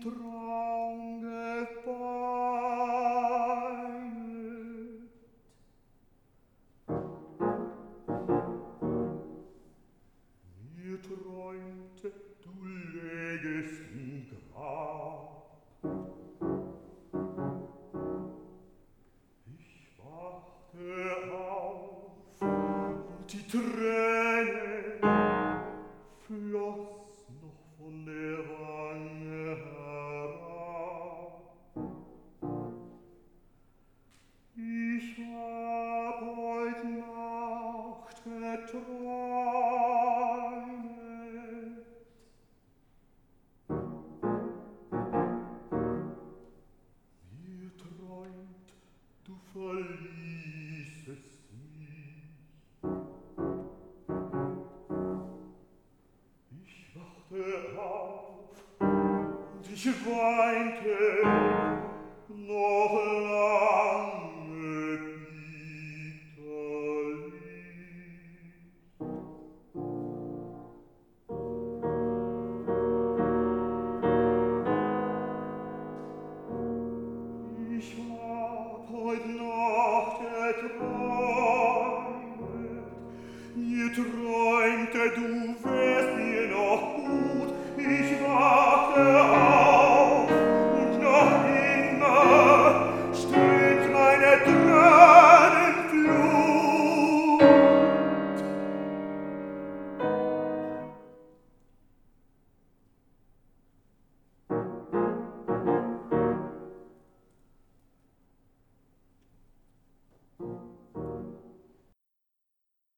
Traum gebeinet. Mir träumte, du lägest im Grab. Ich wachte auf und die Träne floss noch von der Wange herab. Ich hab heut Nacht geträumet. Mir träumt, du verließest mich. Ich wachte auf und ich weinte noch lang.